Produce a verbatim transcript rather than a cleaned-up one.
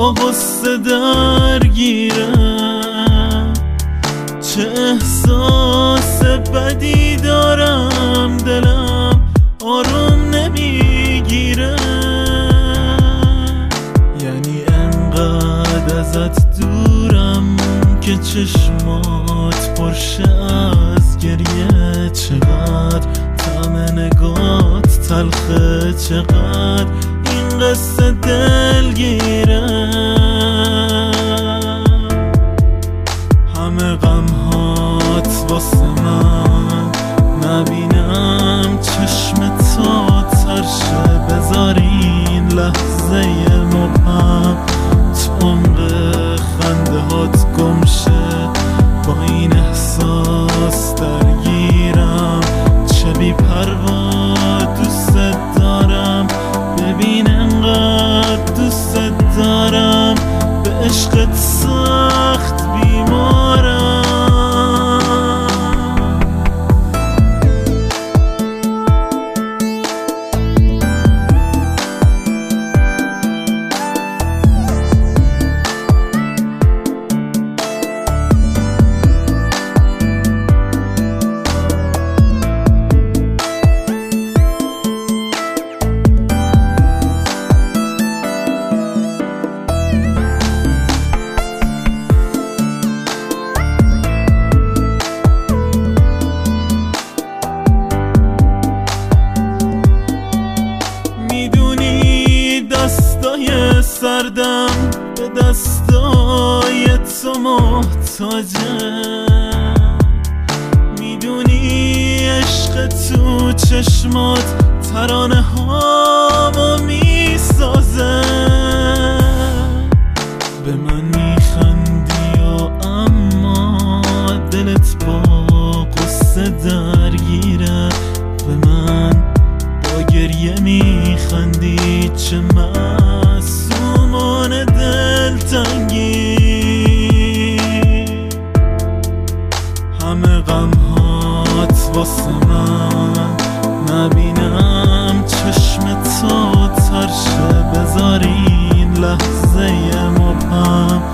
با غصه درگیرم، چه احساس بدی دارم، دلم آروم نمیگیره. یعنی انقدر ازت دورم که چشمات پرشه از گریه، چقدر طعم نگات تلخه، چقدر این قصه دلگیره. همه غمهات واسه من نبینم، چشم تا ترشه، بذار این لحظه مبهم تو عمق خنده هات گمشه. با این احساس درگیرم، چه بی پروا دوست دارم، ببین انقدر دوست دارم، به عشقت سخت بیمارم. دستای سردم به دستای تو محتاجم، میدونی عشق تو چشمات ترانه هامو میسازه. به من میخندی و اما دلت با قصه درگیره، به من با گریه میخندی، چه معصومان دلتنگی. همه غمهات واسه من نبینم، چشم تا ترشه، بذار این لحظه مبهم